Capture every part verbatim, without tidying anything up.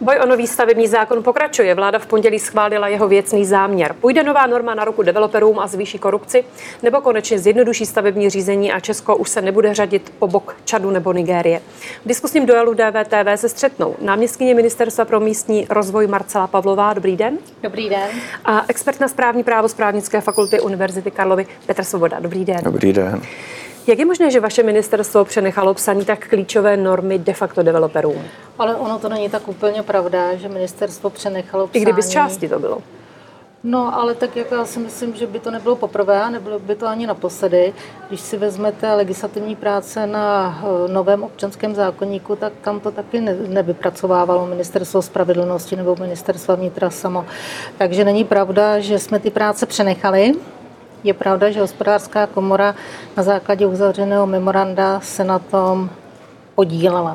Boj o nový stavební zákon pokračuje. Vláda v pondělí schválila jeho věcný záměr. Půjde nová norma na ruku developerům a zvýší korupci, nebo konečně zjednoduší stavební řízení a Česko už se nebude řadit po bok Čadu nebo Nigérie. V diskusním duelu D V T V se střetnou náměstkyně Ministerstva pro místní rozvoj Marcela Pavlová. Dobrý den. Dobrý den. A expert na správní právo z Právnické fakulty Univerzity Karlovy Petr Svoboda. Dobrý den. Dobrý den. Jak je možné, že vaše ministerstvo přenechalo psaní tak klíčové normy de facto developerům? Ale ono to není tak úplně pravda, že ministerstvo přenechalo psání. I kdyby z části to bylo. No, ale tak jak já si myslím, že by to nebylo poprvé a nebylo by to ani naposledy. Když si vezmete legislativní práce na novém občanském zákoníku, tak tam to taky ne, nevypracovávalo Ministerstvo spravedlnosti nebo Ministerstvo vnitra samo. Takže není pravda, že jsme ty práce přenechali. Je pravda, že Hospodářská komora na základě uzavřeného memoranda se na tom podílela.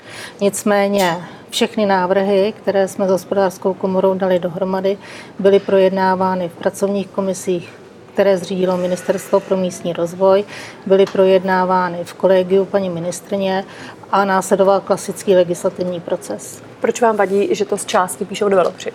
Nicméně všechny návrhy, které jsme s Hospodářskou komorou dali dohromady, byly projednávány v pracovních komisích, které zřídilo Ministerstvo pro místní rozvoj, byly projednávány v kolegiu paní ministryně a následoval klasický legislativní proces. Proč vám vadí, že to z části píšou developři?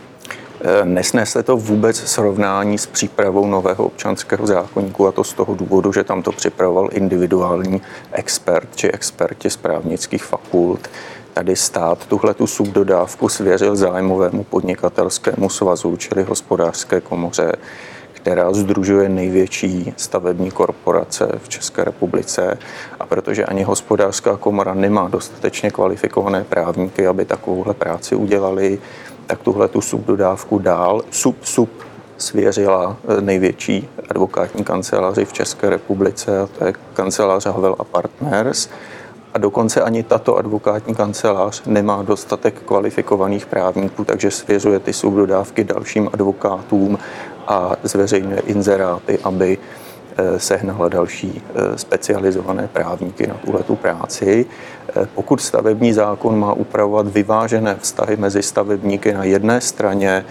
Nesnese to vůbec srovnání s přípravou nového občanského zákoníku, a to z toho důvodu, že tam to připravoval individuální expert či experti z právnických fakult. Tady stát tuhletu subdodávku svěřil zájmovému podnikatelskému svazu, čili Hospodářské komoře, která sdružuje největší stavební korporace v České republice. A protože ani Hospodářská komora nemá dostatečně kvalifikované právníky, aby takovouhle práci udělali, tak tuhle tu subdodávku dál sub sub svěřila největší advokátní kanceláři v České republice, a to je kancelář Havel a Partners. A dokonce ani tato advokátní kancelář nemá dostatek kvalifikovaných právníků, takže svěřuje ty subdodávky dalším advokátům a zveřejňuje inzeráty, aby sehnala další specializované právníky na tuhletu práci. Pokud stavební zákon má upravovat vyvážené vztahy mezi stavebníky na jedné straně,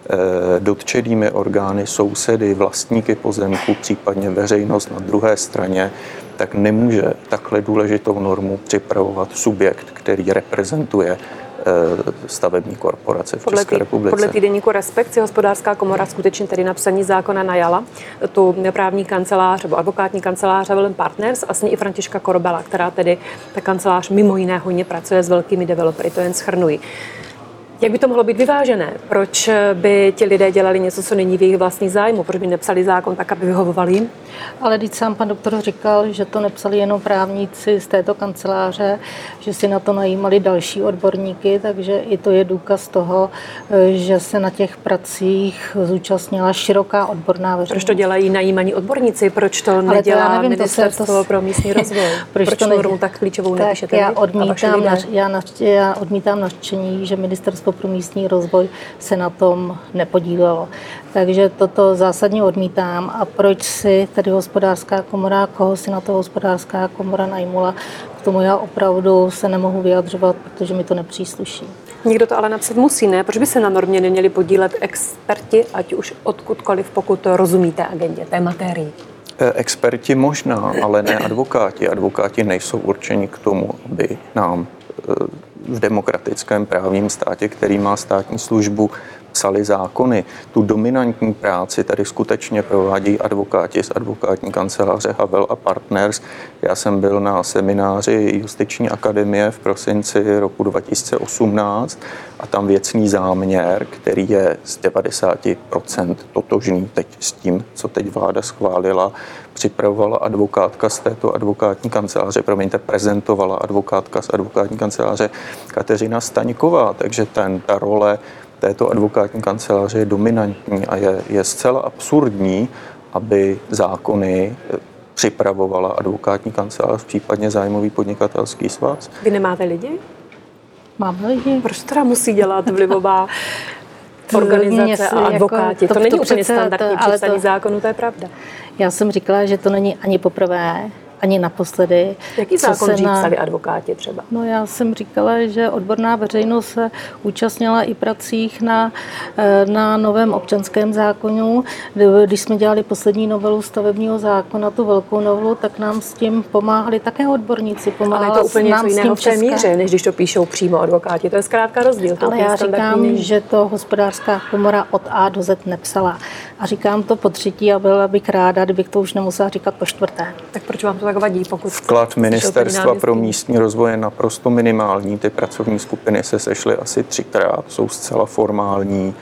dotčenými orgány, sousedy, vlastníky pozemku, případně veřejnost na druhé straně, tak nemůže takhle důležitou normu připravovat subjekt, který reprezentuje stavební korporace v podle České tý, republice. Podle týdeníku Respekt si Hospodářská komora skutečně tedy na psaní zákona najala tu právní kancelář nebo advokátní kancelář Havel Partners a s ní i Františka Korobela, která tedy ta kancelář mimo jiné hodně pracuje s velkými developery, to jen shrnuji. Jak by to mohlo být vyvážené? Proč by ti lidé dělali něco, co není v jejich vlastní zájmu? Proč by nepsali zákon tak, aby vyhovovali jim? Ale když sám pan doktor říkal, že to nepsali jenom právníci z této kanceláře, že si na to najímali další odborníky, takže i to je důkaz toho, že se na těch pracích zúčastnila široká odborná veřejnost. Proč to dělají najímaní odborníci? Proč to nedělá to nevím, Ministerstvo to se, to... pro místní rozvoj? Proč, Proč to normu tak klíčovou tak nepíšete? Já odmítám, na, já, na, já odmítám nařčení, že Ministerstvo pro místní rozvoj se na tom nepodílelo. Takže toto zásadně odmítám. A proč si tedy Hospodářská komora, koho si na to Hospodářská komora najmula, k tomu já opravdu se nemohu vyjadřovat, protože mi to nepřísluší. Někdo to ale napsat musí, ne? Proč by se na normě neměli podílet experti, ať už odkudkoliv, pokud rozumíte agendě, té matérii? Experti možná, ale ne advokáti. Advokáti nejsou určeni k tomu, aby nám v demokratickém právním státě, který má státní službu, psali zákony. Tu dominantní práci tady skutečně provádí advokáti z advokátní kanceláře Havel a Partners. Já jsem byl na semináři Justiční akademie v prosinci roku dva tisíce osmnáct a tam věcný záměr, který je z devadesát procent totožný teď s tím, co teď vláda schválila, připravovala advokátka z této advokátní kanceláře, promiňte, prezentovala advokátka z advokátní kanceláře Kateřina Staňková, takže ten, ta role této advokátní kanceláře je dominantní a je, je zcela absurdní, aby zákony připravovala advokátní kancelář, případně zájmový podnikatelský svaz. Vy nemáte lidi? Máme lidi. Proč teda musí dělat vlivová organizace a advokáti? Jako, to, to, není to úplně přece, standardní to, při psaní zákonu, to je pravda. Já jsem říkala, že to není ani poprvé ani naposledy. Jaký zákon dřív psali advokáti třeba? No já jsem říkala, že odborná veřejnost se účastnila i pracích na, na novém občanském zákonu. Když jsme dělali poslední novelu stavebního zákona, tu velkou novelu, tak nám s tím pomáhali také odborníci. Pomáhala ale je to úplně něco jiného v té česká... míře, než když to píšou přímo advokáti. To je zkrátka rozdíl. Ale já říkám, není. Že to Hospodářská komora od A do Z nepsala. A říkám to po třetí a byla bych ráda, kdybych to už nemusela říkat po čtvrté. Tak proč vám to tak vadí? Pokud vklad Ministerstva pro místní rozvoj je naprosto minimální. Ty pracovní skupiny se sešly asi třikrát, jsou zcela formální.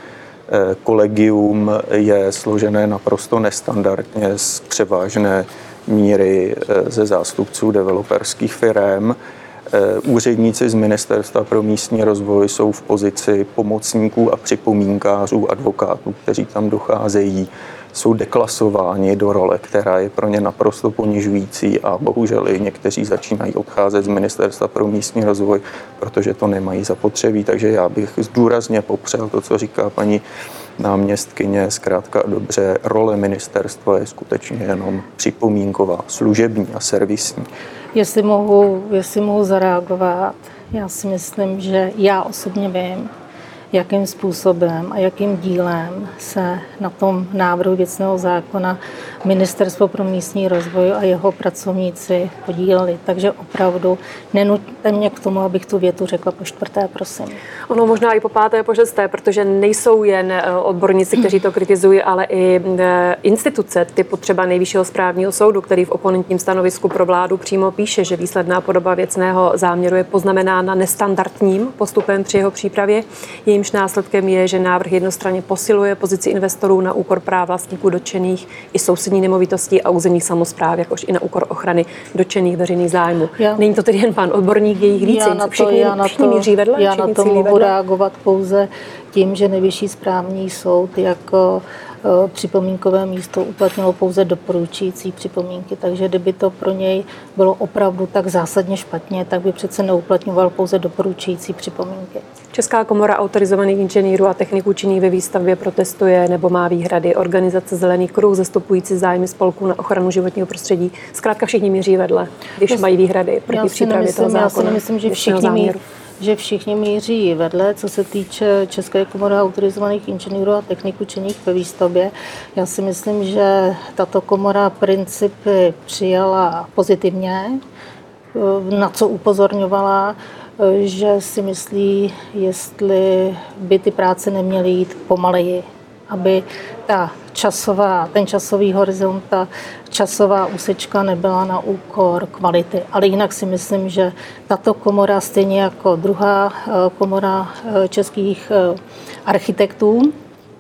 Kolegium je složené naprosto nestandardně z převážné míry ze zástupců developerských firem. Úředníci z Ministerstva pro místní rozvoj jsou v pozici pomocníků a připomínkářů advokátů, kteří tam docházejí, jsou deklasováni do role, která je pro ně naprosto ponižující a bohužel i někteří začínají odcházet z Ministerstva pro místní rozvoj, protože to nemají zapotřebí. Takže já bych důrazně popřel to, co říká paní náměstkyně, zkrátka dobře, role ministerstva je skutečně jenom připomínková, služební a servisní. Jestli mohu, jestli mohu zareagovat, já si myslím, že já osobně vím, jakým způsobem a jakým dílem se na tom návrhu věcného zákona Ministerstvo pro místní rozvoj a jeho pracovníci podíleli. Takže opravdu nenuťte mě k tomu, abych tu větu řekla po čtvrté, prosím. Ono možná i po páté, po šesté, protože nejsou jen odborníci, kteří to kritizují, ale i instituce typu třeba Nejvyššího správního soudu, který v oponentním stanovisku pro vládu přímo píše, že výsledná podoba věcného záměru je poznamenána nestandardním postupem při jeho přípravě. Jejímž následkem je, že návrh jednostranně posiluje pozici investorů na úkor práv vlastníků dotčených i sousední nemovitostí a územních samospráv, jakož i na úkor ochrany dotčených veřejných zájmů. Já, Není to tedy jen pan odborník jejich líci, všichni, všichni míří vedle? Já na to mohu reagovat pouze tím, že Nejvyšší správní soud jako připomínkové místo uplatnilo pouze doporučující připomínky, takže kdyby to pro něj bylo opravdu tak zásadně špatně, tak by přece neuplatňoval pouze doporučující připomínky. Česká komora autorizovaných inženýrů a techniků činných ve výstavbě protestuje nebo má výhrady. Organizace Zelený kruh zastupující zájmy spolků na ochranu životního prostředí. Zkrátka všichni míří vedle, když mají výhrady proti přípravě toho zákona. Já si nemyslím, že všichni míří. že všichni míří vedle, co se týče České komory autorizovaných inženýrů a techniků činných ve výstavbě. Já si myslím, že tato komora principy přijala pozitivně, na co upozorňovala, že si myslí, jestli by ty práce neměly jít pomaleji, aby ta časová, ten časový horizont, ta časová úsečka nebyla na úkor kvality. Ale jinak si myslím, že tato komora, stejně jako druhá komora českých architektů,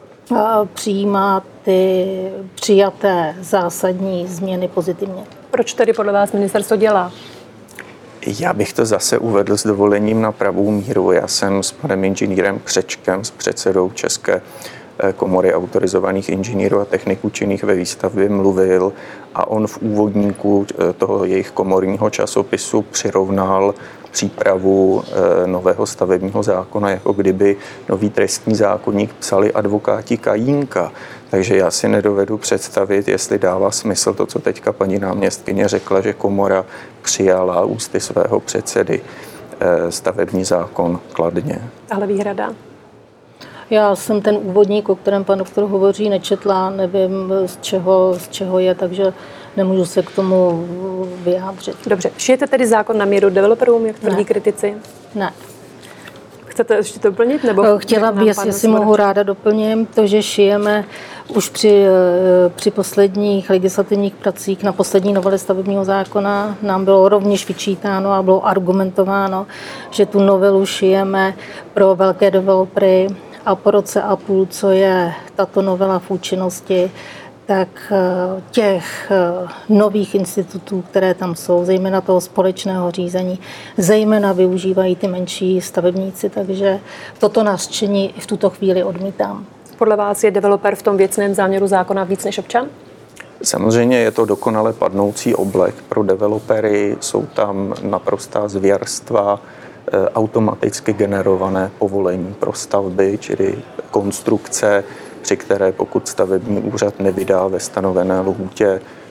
přijímá ty přijaté zásadní změny pozitivně. Proč tedy podle vás ministerstvo dělá? Já bych to zase uvedl s dovolením na pravou míru. Já jsem s panem inženýrem Křečkem, s předsedou České komory autorizovaných inženýrů a techniků činných ve výstavbě mluvil a on v úvodníku toho jejich komorního časopisu přirovnal přípravu nového stavebního zákona, jako kdyby nový trestní zákoník psali advokáti Kajínka. Takže já si nedovedu představit, jestli dává smysl to, co teďka paní náměstkyně řekla, že komora přijala ústy svého předsedy stavební zákon kladně. Ale výhrada? Já jsem ten úvodník, o kterém pan doktor hovoří, nečetla, nevím, z čeho, z čeho je, takže nemůžu se k tomu vyjádřit. Dobře, šijete tedy zákon na míru developerům, jak tvrdí kritici? Ne. Chcete ještě to doplnit? Nebo chtěla bych, jestli si mohu ráda doplním, to, že šijeme už při, při posledních legislativních pracích na poslední novele stavebního zákona nám bylo rovněž vyčítáno a bylo argumentováno, že tu novelu šijeme pro velké developery a po roce a půl, co je tato novela v účinnosti, tak těch nových institutů, které tam jsou, zejména toho společného řízení, zejména využívají ty menší stavebníci, takže toto nařčení v tuto chvíli odmítám. Podle vás je developer v tom věcném záměru zákona víc než občan? Samozřejmě je to dokonale padnoucí oblek pro developery, jsou tam naprostá zvěrstva, automaticky generované povolení pro stavby, čili konstrukce, při které pokud stavební úřad nevydá ve stanovené lhůtě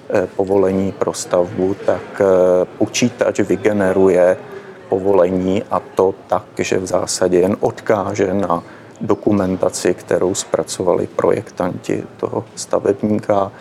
povolení pro stavbu, tak počítač vygeneruje povolení, a to tak, že v zásadě jen odkáže na dokumentaci, kterou zpracovali projektanti toho stavebníka.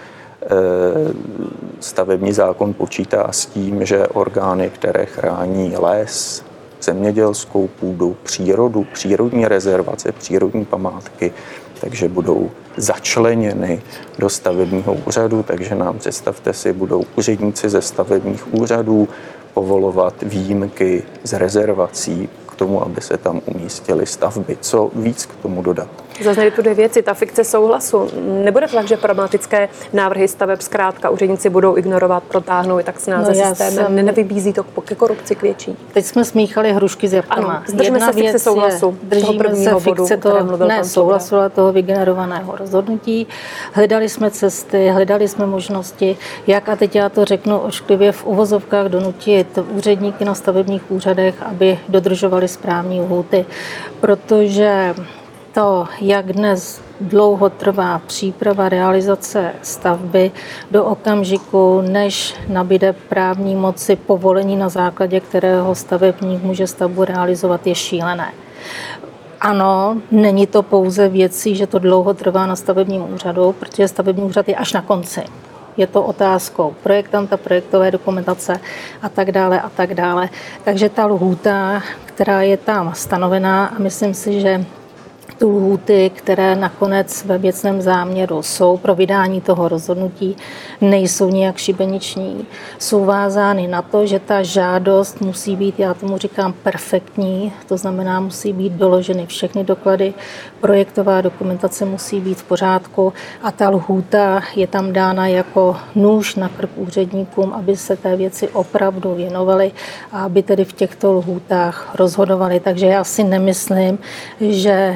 Stavební zákon počítá s tím, že orgány, které chrání les, zemědělskou půdu, přírodu, přírodní rezervace, přírodní památky, takže budou začleněny do stavebního úřadu, takže nám, představte si, budou úředníci ze stavebních úřadů povolovat výjimky z rezervací k tomu, aby se tam umístily stavby. Co víc k tomu dodat? Zazněly tu dvě věci. Ta fikce souhlasu. Nebude to tak, že problematické návrhy staveb zkrátka úředníci budou ignorovat, protáhnou i tak se nás no, za systémem. Jsem... Nevybízí to ke korupci k větší. Teď jsme smíchali hrušky s jabkama. Ano, zdržíme se fikce souhlasu. Držíme se fikce toho, ne souhlasu, ale toho vygenerovaného rozhodnutí. Hledali jsme cesty, hledali jsme možnosti, jak, a teď já to řeknu ošklivě, v uvozovkách donutit úředníky na stavebních úřadech, aby dodržovali správní lhůty. Protože to, jak dnes dlouho trvá příprava realizace stavby do okamžiku, než nabyde právní moci povolení, na základě kterého stavebník může stavbu realizovat, je šílené. Ano, není to pouze věcí, že to dlouho trvá na stavebním úřadu, protože stavební úřad je až na konci. Je to otázkou projektanta, projektové dokumentace a tak dále a tak dále. Takže ta lhůta, která je tam stanovená, a myslím si, že ty lhůty, které nakonec ve věcném záměru jsou pro vydání toho rozhodnutí, nejsou nijak šibeniční. Jsou vázány na to, že ta žádost musí být, já tomu říkám, perfektní, to znamená, musí být doloženy všechny doklady, projektová dokumentace musí být v pořádku a ta lhůta je tam dána jako nůž na krk úředníkům, aby se té věci opravdu věnovali a aby tedy v těchto lhůtách rozhodovali. Takže já si nemyslím, že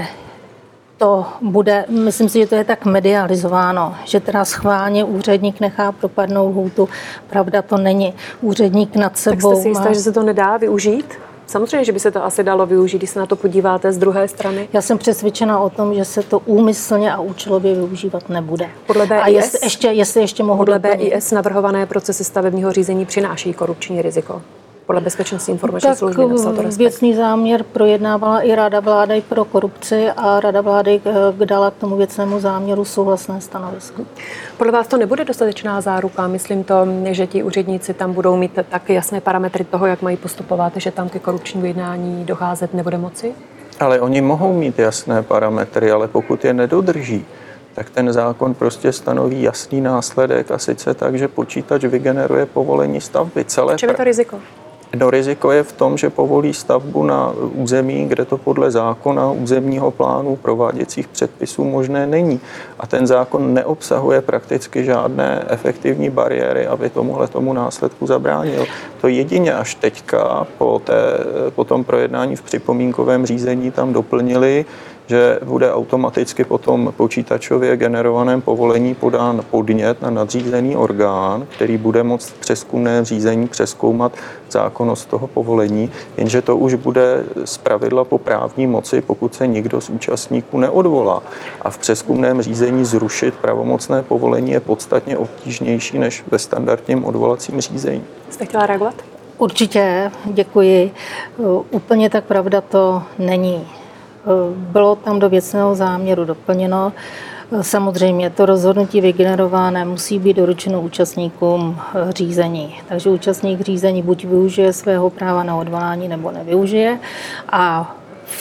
to bude, myslím si, že to je tak medializováno, že teda schválně úředník nechá propadnout lhůtu. Pravda to není. Úředník nad sebou Tak jste si jistá, má... že se to nedá využít? Samozřejmě, že by se to asi dalo využít, když se na to podíváte z druhé strany. Já jsem přesvědčena o tom, že se to úmyslně a účelově využívat nebude. Podle B I S, a jestli ještě, jestli ještě mohu podle doplnit. B I S navrhované procesy stavebního řízení přináší korupční riziko. Podle Bezpečnostní informační služby napsal to Respekt. Věcný záměr projednávala i Rada vlády pro korupci a Rada vlády dala k tomu věcnému záměru souhlasné stanovisko. Podle vás to nebude dostatečná záruka? Myslím to, že ti úředníci tam budou mít tak jasné parametry toho, jak mají postupovat, že tam ke korupčnímu jednání docházet nebude moci? Ale oni mohou mít jasné parametry, ale pokud je nedodrží, tak ten zákon prostě stanoví jasný následek, a sice tak, že počítač vygeneruje povolení stavby. Celé Čem je to riziko? No, riziko je v tom, že povolí stavbu na území, kde to podle zákona, územního plánu, prováděcích předpisů možné není. A ten zákon neobsahuje prakticky žádné efektivní bariéry, aby tomuhle tomu následku zabránil. To jedině až teďka po, té, po tom projednání v připomínkovém řízení tam doplnili, že bude automaticky po tom počítačově generovaném povolení podán podnět na nadřízený orgán, který bude moct v přezkumném řízení přezkoumat zákonnost toho povolení, jenže to už bude zpravidla po právní moci, pokud se nikdo z účastníků neodvolá. A v přezkumném řízení zrušit pravomocné povolení je podstatně obtížnější než ve standardním odvolacím řízení. Jste chtěla reagovat? Určitě, děkuji. Úplně tak pravda to není. Bylo tam do věcného záměru doplněno. Samozřejmě to rozhodnutí vygenerované musí být doručeno účastníkům řízení. Takže účastník řízení buď využije svého práva na odvolání, nebo nevyužije. A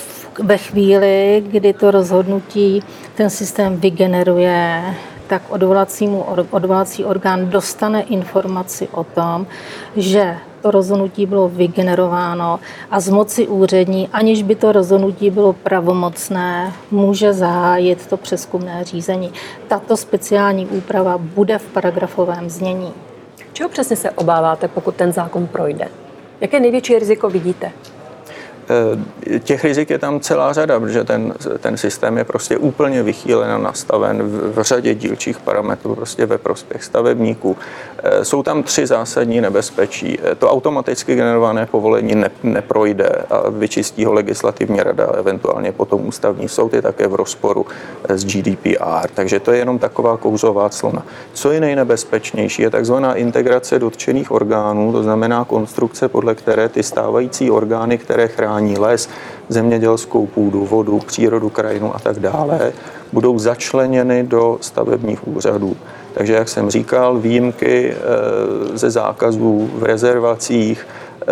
ve chvíli, kdy to rozhodnutí ten systém vygeneruje, tak odvolacímu, odvolací orgán dostane informaci o tom, že to rozhodnutí bylo vygenerováno a z moci úřední, aniž by to rozhodnutí bylo pravomocné, může zahájit to přezkumné řízení. Tato speciální úprava bude v paragrafovém znění. Čeho přesně se obáváte, pokud ten zákon projde? Jaké největší riziko vidíte? Těch rizik je tam celá řada, protože ten, ten systém je prostě úplně vychýlen a nastaven v, v řadě dílčích parametrů prostě ve prospěch stavebníků. Jsou tam tři zásadní nebezpečí. To automaticky generované povolení ne, neprojde a vyčistí ho legislativní rada, eventuálně potom ústavní soud, je také v rozporu s G D P R. Takže to je jenom taková kouřová clona. Co je nejnebezpečnější, je takzvaná integrace dotčených orgánů, to znamená konstrukce, podle které ty stávající orgány, které chrání les, zemědělskou půdu, vodu, přírodu, krajinu a tak dále, budou začleněny do stavebních úřadů. Takže, jak jsem říkal, výjimky ze zákazů v rezervacích,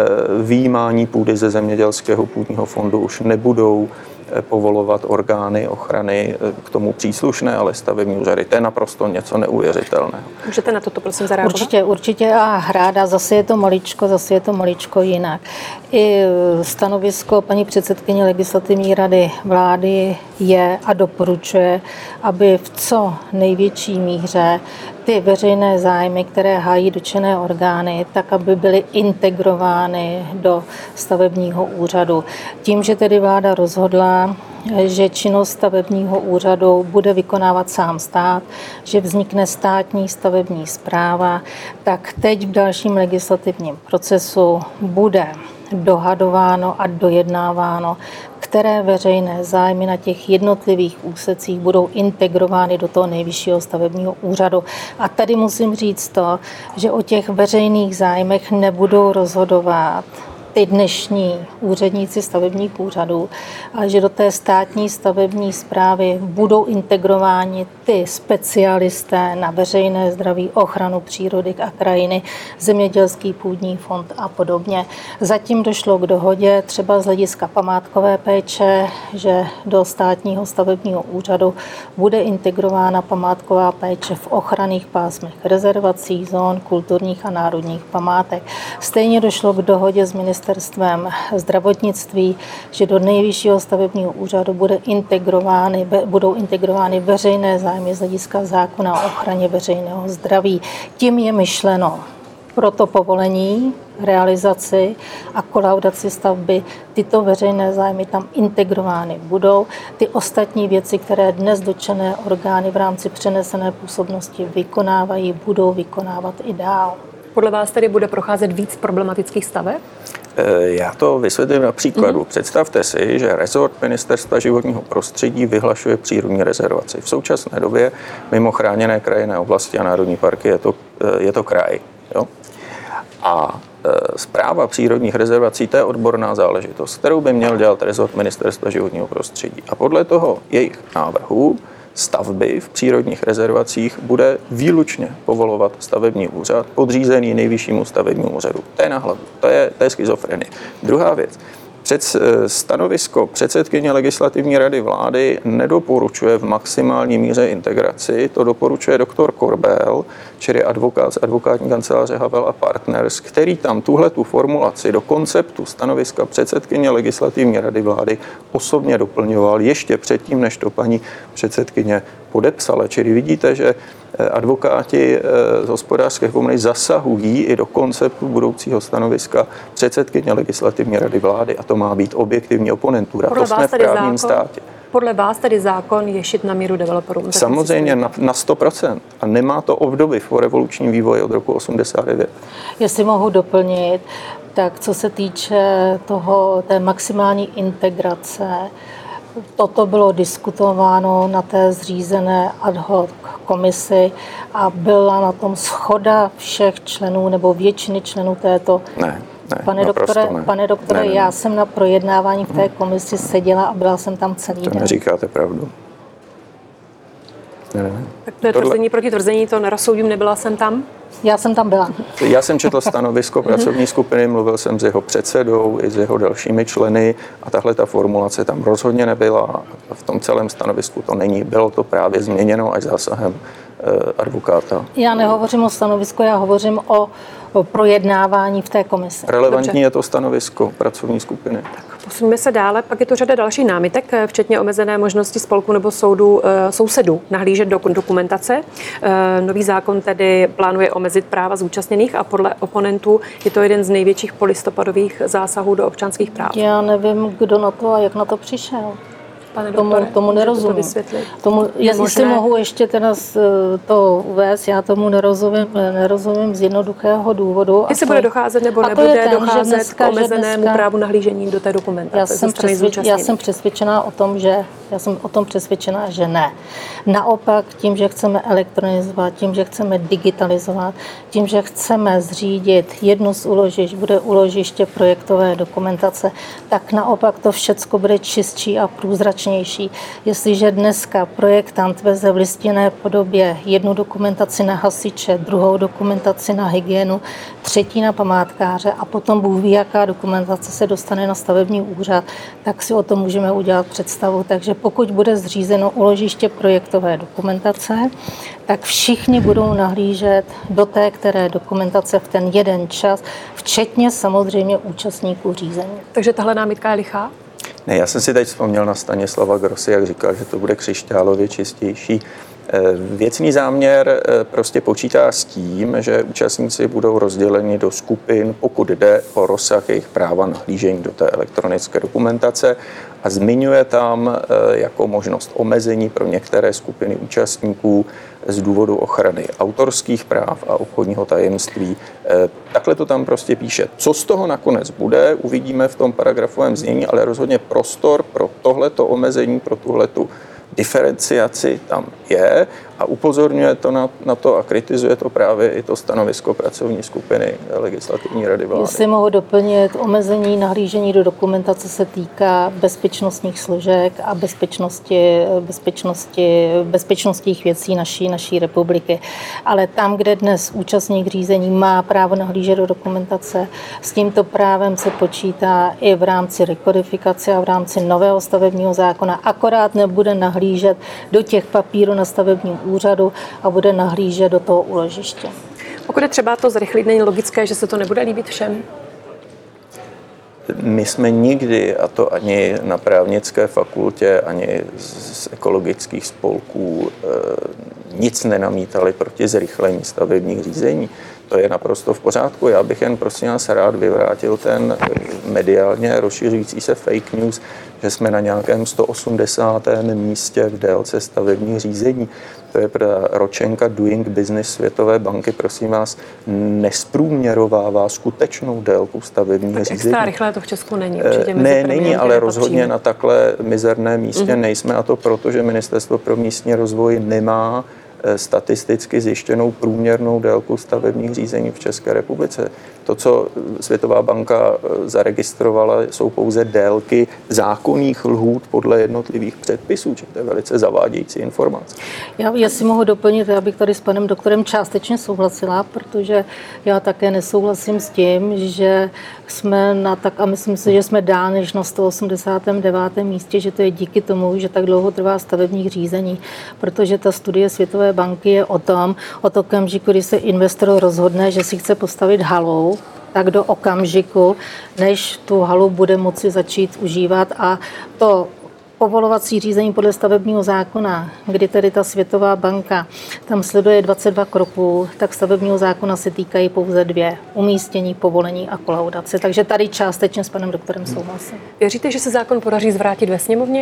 výjímání půdy ze zemědělského půdního fondu už nebudou povolovat orgány ochrany k tomu příslušné, ale stavební úřady. To je naprosto něco neuvěřitelného. Můžete na toto prosím zareagovat? Určitě, určitě a ráda. Zase je to maličko, zase je to maličko jinak. I stanovisko paní předsedkyně legislativní rady vlády je a doporučuje, aby v co největší míře ty veřejné zájmy, které hájí dotčené orgány, tak aby byly integrovány do stavebního úřadu. Tím, že tedy vláda rozhodla, že činnost stavebního úřadu bude vykonávat sám stát, že vznikne státní stavební správa, tak teď v dalším legislativním procesu bude dohadováno a dojednáváno, které veřejné zájmy na těch jednotlivých úsecích budou integrovány do toho nejvyššího stavebního úřadu. A tady musím říct to, že o těch veřejných zájmech nebudou rozhodovat ty dnešní úředníci stavebních úřadů, ale že do té státní stavební správy budou integrováni ty specialisté na veřejné zdraví, ochranu přírody a krajiny, zemědělský půdní fond a podobně. Zatím došlo k dohodě třeba z hlediska památkové péče, že do státního stavebního úřadu bude integrována památková péče v ochranných pásmech rezervací, zón, kulturních a národních památek. Stejně došlo k dohodě s ministerstvem ministerstvem zdravotnictví, že do nejvyššího stavebního úřadu bude integrovány, budou integrovány veřejné zájmy z hlediska zákona o ochraně veřejného zdraví. Tím je myšleno pro to povolení, realizaci a kolaudaci stavby. Tyto veřejné zájmy tam integrovány budou. Ty ostatní věci, které dnes dotčené orgány v rámci přenesené působnosti vykonávají, budou vykonávat i dál. Podle vás tedy bude procházet víc problematických staveb? Já to vysvětlím na příkladu. Mm-hmm. Představte si, že rezort Ministerstva životního prostředí vyhlašuje přírodní rezervaci. V současné době mimo chráněné krajinné oblasti a národní parky je to, je to kraj. Jo? A správa přírodních rezervací, to je odborná záležitost, kterou by měl dělat rezort Ministerstva životního prostředí. A podle toho jejich návrhu stavby v přírodních rezervacích bude výlučně povolovat stavební úřad podřízený nejvyššímu stavebnímu úřadu. To je na hlavu, to je, to je schizofrenie. Druhá věc. Před stanovisko předsedkyně legislativní rady vlády nedoporučuje v maximální míře integraci, to doporučuje doktor Korbel, čili advokát z advokátní kanceláře Havel a Partners, který tam tuhletu formulaci do konceptu stanoviska předsedkyně legislativní rady vlády osobně doplňoval ještě předtím, než to paní předsedkyně podepsala. Čili vidíte, že advokáti z hospodářské komory zasahují i do konceptu budoucího stanoviska předsedkyně legislativní rady vlády a to má být objektivní oponentura. Podle to jsme v právním zákon, státě. Podle vás tedy zákon je šit na míru developerům? Samozřejmě na, na sto procent. A nemá to obdoby v revolučním vývoji od roku osmdesát devět. Jestli mohu doplnit, tak co se týče toho, té maximální integrace, toto bylo diskutováno na té zřízené ad hoc komisi a byla na tom shoda všech členů nebo většiny členů této. Ne, ne, pane doktore, ne. pane doktore, ne, ne, já ne. jsem na projednávání v té komisi seděla a byla jsem tam celý To den. neříkáte pravdu. Ne, ne. Tak to je Tohle... tvrzení proti tvrzení, to nerozsoudím, nebyla jsem tam. Já jsem tam byla. Já jsem četl stanovisko pracovní skupiny, mluvil jsem s jeho předsedou i s jeho dalšími členy a tahle ta formulace tam rozhodně nebyla. V tom celém stanovisku to není. Bylo to právě změněno až zásahem advokáta. Já nehovořím o stanovisku, já hovořím o projednávání v té komisi. Relevantní Dobře. je to stanovisko pracovní skupiny. Posuneme se dále, pak je to řada další námitek, včetně omezené možnosti spolku nebo soudu, e, sousedů nahlížet do dokumentace. E, nový zákon tedy plánuje omezit práva zúčastněných a podle oponentů je to jeden z největších polistopadových zásahů do občanských práv. Já nevím, kdo na to a jak na to přišel. Pane Tomu, doktore, tomu můžete to nerozumím. vysvětlit? Tomu, jestli si možné? mohu ještě teda to uvést, já tomu nerozumím, nerozumím z jednoduchého důvodu. Jestli to- bude docházet nebo a to je nebude ten, že docházet dneska- k že omezenému dneska- právu nahlížení do té dokumentace Já ze jsem, strany přesvědč, já zúčastněných. jsem přesvědčená o tom, že já jsem o tom přesvědčená, že ne. Naopak tím, že chceme elektronizovat, tím, že chceme digitalizovat, tím, že chceme zřídit jedno z úložišť, bude úložiště projektové dokumentace, tak naopak to všecko bude čistší a průzračnější. Jestliže dneska projektant veze v listinné podobě jednu dokumentaci na hasiče, druhou dokumentaci na hygienu, třetí na památkáře a potom Bůh ví, jaká dokumentace se dostane na stavební úřad, tak si o tom můžeme udělat představu. Takže pokud bude zřízeno úložiště projektové dokumentace, tak všichni budou nahlížet do té, které dokumentace v ten jeden čas, včetně samozřejmě účastníků řízení. Takže tahle námitka je lichá? Ne, já jsem si teď vzpomněl na Stanislava Grosse, jak říkal, že to bude křišťálově čistější. Věcný záměr prostě počítá s tím, že účastníci budou rozděleni do skupin, pokud jde o rozsah jejich práva nahlížení do té elektronické dokumentace a zmiňuje tam jako možnost omezení pro některé skupiny účastníků z důvodu ochrany autorských práv a obchodního tajemství. Takhle to tam prostě píše. Co z toho nakonec bude, uvidíme v tom paragrafovém znění, ale rozhodně prostor pro tohleto omezení, pro tuhletu diferenciaci tam je a upozorňuje to na, na to a kritizuje to právě i to stanovisko pracovní skupiny Legislativní rady vlády. Jestli mohu doplnit, omezení nahlížení do dokumentace se týká bezpečnostních složek a bezpečnosti, bezpečnosti, bezpečnostních věcí naší, naší republiky. Ale tam, kde dnes účastník řízení má právo nahlížet do dokumentace, s tímto právem se počítá i v rámci rekodifikace a v rámci nového stavebního zákona, akorát nebude nahlížet do těch papírů na stavebním úřadu a bude nahlížet do toho úložiště. Pokud je třeba to zrychlit, není logické, že se to nebude líbit všem? My jsme nikdy, a to ani na právnické fakultě, ani z ekologických spolků, nic nenamítali proti zrychlení stavebních řízení. To je naprosto v pořádku. Já bych jen prosím vás rád vyvrátil ten mediálně rozšiřující se fake news, že jsme na nějakém sto osmdesátém místě v délce stavebních řízení. To je ročenka Doing Business Světové banky, prosím vás, nesprůměrovává skutečnou délku stavebních tak řízení. Extra rychle to v Česku není. Určitě mezi Ne, prvními není, ale nepatříme. rozhodně na takhle mizerném místě mm-hmm. nejsme, a to proto, že Ministerstvo pro místní rozvoj nemá statisticky zjištěnou průměrnou délku stavebních řízení v České republice. To, co Světová banka zaregistrovala, jsou pouze délky zákonných lhůt podle jednotlivých předpisů, čiže to je velice zavádějící informace. Já, jestli mohu doplnit, já bych tady s panem doktorem částečně souhlasila, protože já také nesouhlasím s tím, že jsme na tak, a myslím si, že jsme dál než na sto osmdesátém devátém místě, že to je díky tomu, že tak dlouho trvá stavebních řízení, protože ta studie Světové banky je o tom, od okamžiku, kdy se investor rozhodne, že si chce postavit halu, tak do okamžiku, než tu halu bude moci začít užívat, a to povolovací řízení podle stavebního zákona, kdy tedy ta Světová banka tam sleduje dvacet dva kroků, tak stavebního zákona se týkají pouze dvě: umístění, povolení a kolaudace. Takže tady částečně s panem doktorem souhlasím. Věříte, že se zákon podaří zvrátit ve sněmovně?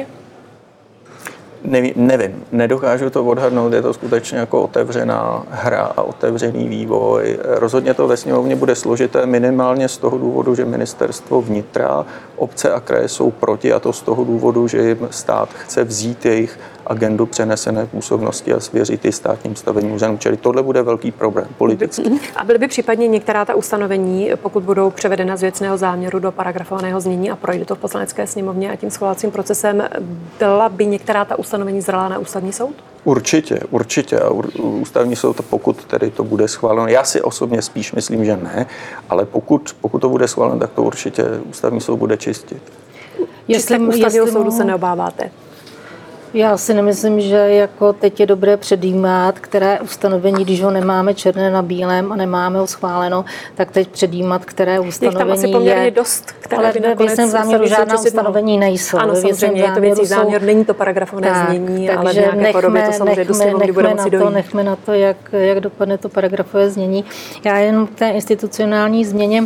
Nevím, nevím, nedokážu to odhadnout, je to skutečně jako otevřená hra a otevřený vývoj. Rozhodně to ve sněmovně bude složité minimálně z toho důvodu, že ministerstvo vnitra, obce a kraje jsou proti, a to z toho důvodu, že jim stát chce vzít jejich agendu přenesené působnosti a svěřit ji státním stavebním úřadům. Čili tohle bude velký problém politický. A byly by případně některá ta ustanovení, pokud budou převedena z věcného záměru do paragrafovaného znění a projde to v poslanecké sněmovně a tím schvalovacím procesem, byla by některá ta ustanovení zralá na ústavní soud? Určitě, určitě. A ústavní soud, pokud tedy to bude schváleno, já si osobně spíš myslím, že ne, ale pokud, pokud to bude schváleno, tak to určitě ústavní soud bude čistit. Jestli ústavního soudu se neobáváte? Já si nemyslím, že jako teď je dobré předjímat, které ustanovení, když ho nemáme černé na bílém a nemáme ho schváleno, tak teď předjímat, které ustanovení je. Je tam asi poměrně dost, které ale by ve věcném záměru žádná ustanovení nejsou. Ano, samozřejmě, je to věcí záměr, není to paragrafové tak, znění, ale v nějaké nechme, podobě to samozřejmě do sněmovny bude moci dojít. Nechme na to, jak, jak dopadne to paragrafové znění. Já jen k té institucionální změně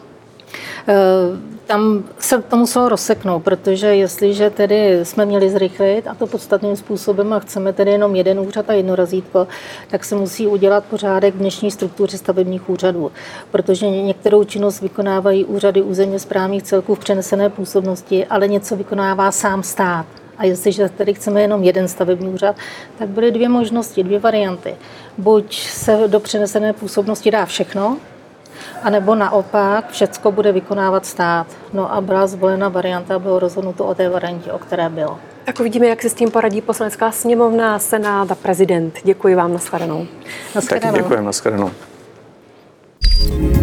tam se to muselo rozseknout, protože jestliže tedy jsme měli zrychlit a to podstatným způsobem a chceme tedy jenom jeden úřad a jedno razítko, tak se musí udělat pořádek v dnešní struktuře stavebních úřadů, protože některou činnost vykonávají úřady územně správních celků v přenesené působnosti, ale něco vykonává sám stát. A jestliže tedy chceme jenom jeden stavební úřad, tak byly dvě možnosti, dvě varianty. Buď se do přenesené působnosti dá všechno, a nebo naopak všecko bude vykonávat stát. No a byla zvolena varianta, bylo rozhodnuto o té variantě, o které bylo. Tak uvidíme, jak si s tím poradí Poslanecká sněmovna, Senát a prezident. Děkuji vám, nashledanou. Tak děkujeme, nashledanou.